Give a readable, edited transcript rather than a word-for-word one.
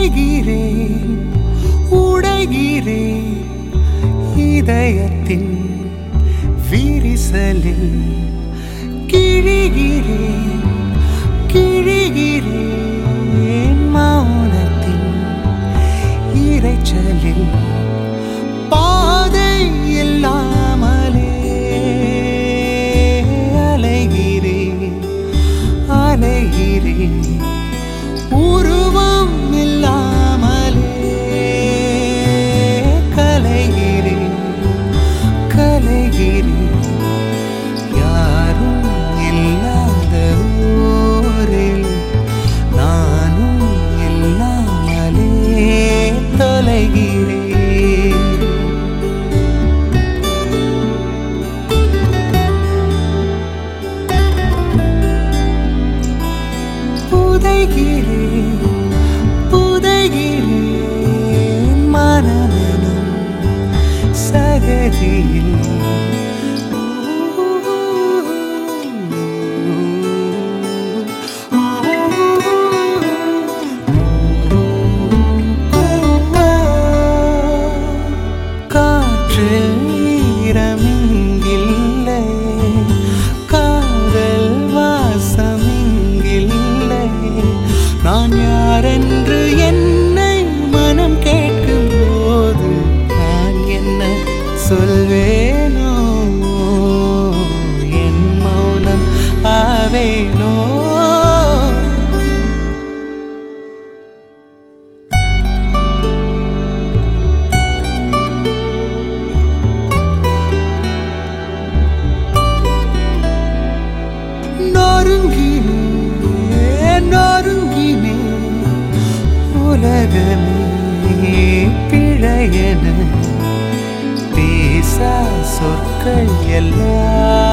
உடைகிறேன் உடைகிறேன் இதயத்தின் விரிசலில் கிழிகிறேன் கிழிகிறேன் மௌனத்தின் இரைச்சலில் பாதை இல்லாமலே அலைகிறேன் அலைகிறேன் உருவம் இல்லாமலே கலைகிறேன் கலைகிறேன் யாரும் இல்லாத ஊரில் நானும் இல்லாமலே தொலைகிறேன். புதைகிறேன் புதைகிறேன் மனமெனும் சகதியில் காற்றில் ஈரமிங்கில்லை காதல் வாசமிங்கில்லை நான் யாரென்று என்னை மனம் கேட்கும் போது நான் என்ன சொல்வேனோ என் மௌனம் ஆவேனோ. நொறுங்கினேன் நொறுங்கினேன் உலகமே பிழையென பேசா சொற்கள் எல்லாம்